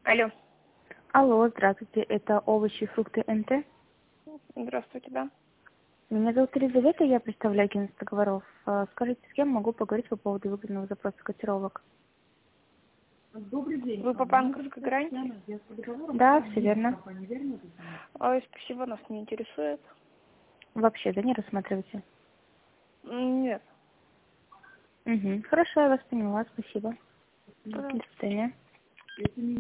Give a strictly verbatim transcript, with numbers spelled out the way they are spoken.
Алло. Алло, здравствуйте, это овощи и фрукты эн тэ. Здравствуйте, да. Меня зовут Елизавета, я представляю агентство договоров. А, Скажите, с кем могу поговорить по поводу выгодного запроса котировок? Добрый день. Вы по банковской гарантии? Да, все верно. Ой, спасибо, нас не интересует. Вообще, да, не рассматривайте. М, Нет. Угу. Хорошо, я вас поняла, спасибо. До Пожалуйста. свидания.